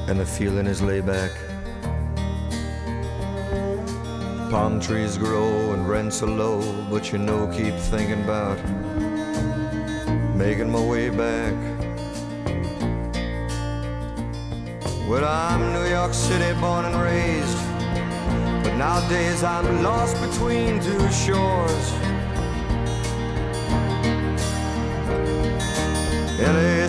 and the feeling is laid back. Palm trees grow and rents are low, but you know, keep thinking about making my way back. Well, I'm New York City born and raised, but nowadays I'm lost between two shores. LA